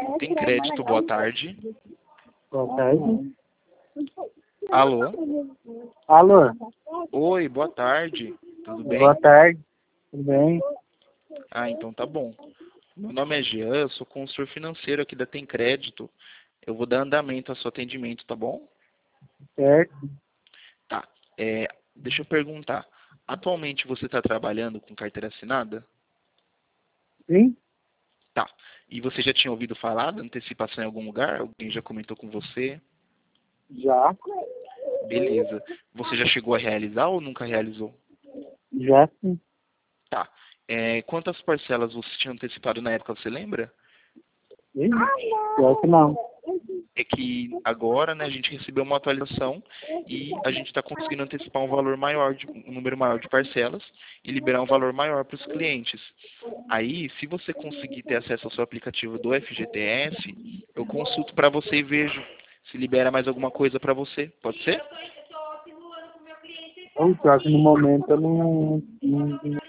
Tem crédito, boa tarde. Boa tarde. Alô? Alô? Oi, boa tarde. Tudo bem? Boa tarde. Tudo bem? Ah, então tá bom. Meu nome é Jean, eu sou consultor financeiro aqui da Tem Crédito. Eu vou dar andamento ao seu atendimento, tá bom? Certo? Tá. Deixa eu perguntar. Atualmente você está trabalhando com carteira assinada? Sim? Tá. E você já tinha ouvido falar da antecipação em algum lugar? Alguém já comentou com você? Já? Beleza. Você já chegou a realizar ou nunca realizou? Já sim. Tá. Quantas parcelas você tinha antecipado na época, você lembra? Sim? Pior que não. É que agora, né, a gente recebeu uma atualização e a gente está conseguindo antecipar um valor maior, um número maior de parcelas e liberar um valor maior para os clientes. Aí, se você conseguir ter acesso ao seu aplicativo do FGTS, eu consulto para você e vejo se libera mais alguma coisa para você. Pode ser? Então, pior que no momento eu não